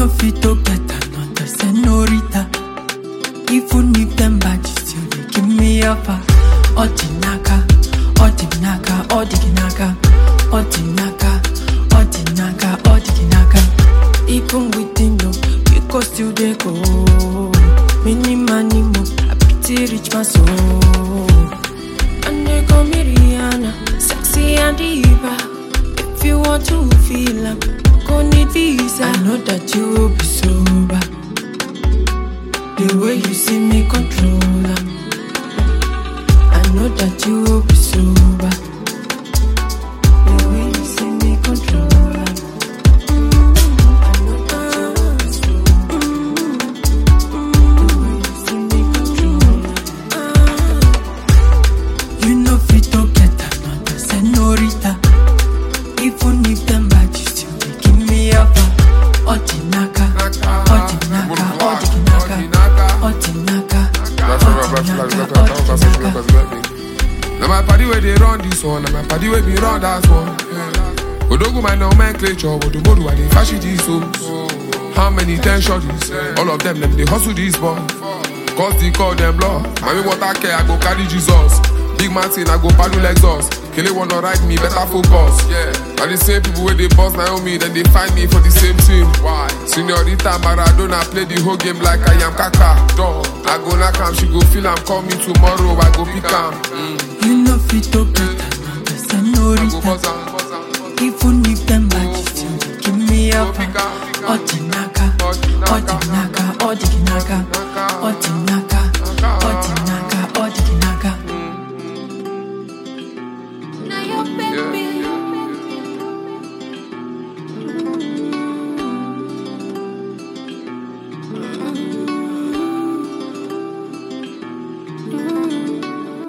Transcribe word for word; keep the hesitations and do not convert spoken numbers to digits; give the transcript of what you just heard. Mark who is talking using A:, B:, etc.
A: fit to get another senorita. Even if them bad, you still they give me offer. Odinaka, Odinaka, Odinaka, Odinaka, Odinaka, Odinaka. Even within you, because still they go. Mini money mo, I pity rich my soul. And they call me Rihanna, sexy and diva. If you want to feel am, go need visa. I know that you will be sober. The way you see me control am, I know that you will be sober. The way you see me control am, I know that you will be sober. The way you see me control am, you know fit to get another senorita. Even if them bad, you still they give me offer. Odinaka, Odinaka, Odinaka, Odinaka, Odinaka.
B: Now my party where they run this one, now my party where we run that one. Odogu my nomenclature, what do I they fashion these souls? How many ten shorties? All of them, them they hustle these boys. Cause they call them law. Mommy water care, I go carry Jesus. Big Martin, I go paddle exhaust. Kele wanna ride me, better focus. Yeah. And the same people where they boss Naomi, then they find me for the same team. Why? Senorita Maradona play the whole game like I am Kaka. Dog. I go knock am, she go feel am, call me tomorrow, I go pick am. Mm.
A: You know fit to get another senorita. Even if them bad, you still give me up. Odinaka.